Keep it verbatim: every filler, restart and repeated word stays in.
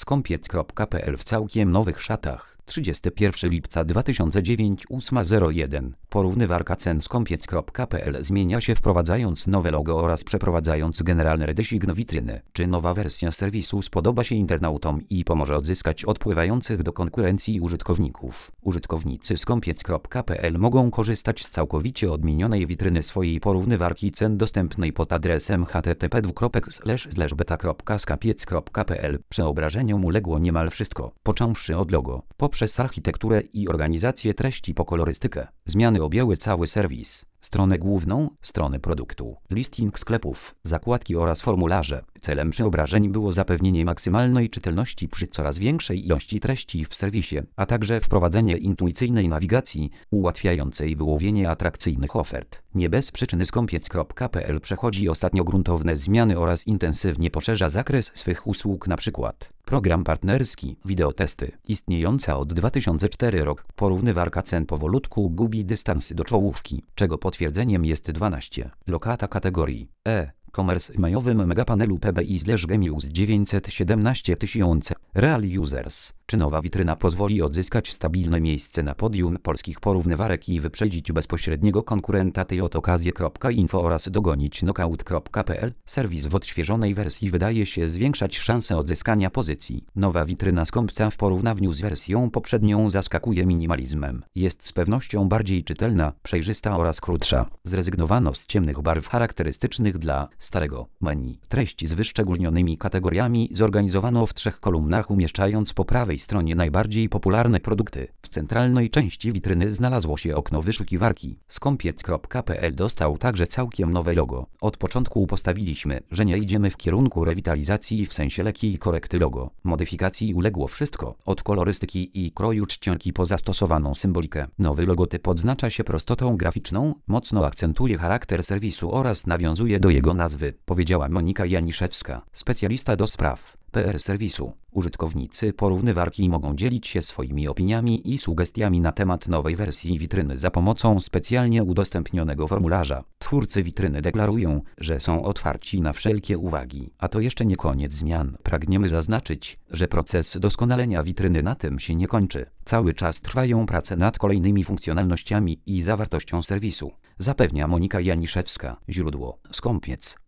skąpiec kropka pe el w całkiem nowych szatach. trzydziestego pierwszego lipca dwa tysiące dziewięć, ósma zero jeden. Porównywarka cen skąpiec kropka pe el zmienia się, wprowadzając nowe logo oraz przeprowadzając generalny redesign witryny. Czy nowa wersja serwisu spodoba się internautom i pomoże odzyskać odpływających do konkurencji użytkowników? Użytkownicy skąpiec kropka pe el mogą korzystać z całkowicie odmienionej witryny swojej porównywarki cen dostępnej pod adresem h t t p dwukropek slash slash beta kropka skąpiec kropka pe el. Przeobrażeniom uległo niemal wszystko, począwszy od logo, poprzez architekturę i organizację treści po kolorystykę. Zmiany objęły cały serwis. Stronę główną, stronę produktu, listing sklepów, zakładki oraz formularze. Celem przeobrażeń było zapewnienie maksymalnej czytelności przy coraz większej ilości treści w serwisie, a także wprowadzenie intuicyjnej nawigacji, ułatwiającej wyłowienie atrakcyjnych ofert. Nie bez przyczyny skąpiec kropka pe el przechodzi ostatnio gruntowne zmiany oraz intensywnie poszerza zakres swych usług, np. program partnerski, wideotesty, istniejąca od dwa tysiące czwartego rok, porównywarka cen powolutku gubi dystansy do czołówki, czego potwierdzeniem jest dwanaście. Lokata kategorii E. Commerce w majowym megapanelu P B I slash Gemius dziewięćset siedemnaście tysięcy. Real Users. Czy nowa witryna pozwoli odzyskać stabilne miejsce na podium polskich porównywarek i wyprzedzić bezpośredniego konkurenta tej oto okazje.info oraz dogonić knockout kropka pe el? Serwis w odświeżonej wersji wydaje się zwiększać szanse odzyskania pozycji. Nowa witryna skąpca w porównaniu z wersją poprzednią zaskakuje minimalizmem. Jest z pewnością bardziej czytelna, przejrzysta oraz krótsza. Zrezygnowano z ciemnych barw charakterystycznych dla starego menu. Treści z wyszczególnionymi kategoriami zorganizowano w trzech kolumnach, umieszczając po prawej stronie najbardziej popularne produkty. W centralnej części witryny znalazło się okno wyszukiwarki. skąpiec kropka pe el dostał także całkiem nowe logo. Od początku postawiliśmy, że nie idziemy w kierunku rewitalizacji w sensie lekkiej korekty logo. Modyfikacji uległo wszystko, od kolorystyki i kroju czcionki po zastosowaną symbolikę. Nowy logotyp odznacza się prostotą graficzną, mocno akcentuje charakter serwisu oraz nawiązuje do jego nazwy, powiedziała Monika Janiszewska, specjalista do spraw P R serwisu. Użytkownicy porównywarki mogą dzielić się swoimi opiniami i sugestiami na temat nowej wersji witryny za pomocą specjalnie udostępnionego formularza. Twórcy witryny deklarują, że są otwarci na wszelkie uwagi. A to jeszcze nie koniec zmian. Pragniemy zaznaczyć, że proces doskonalenia witryny na tym się nie kończy. Cały czas trwają prace nad kolejnymi funkcjonalnościami i zawartością serwisu, zapewnia Monika Janiszewska. Źródło: Skąpiec.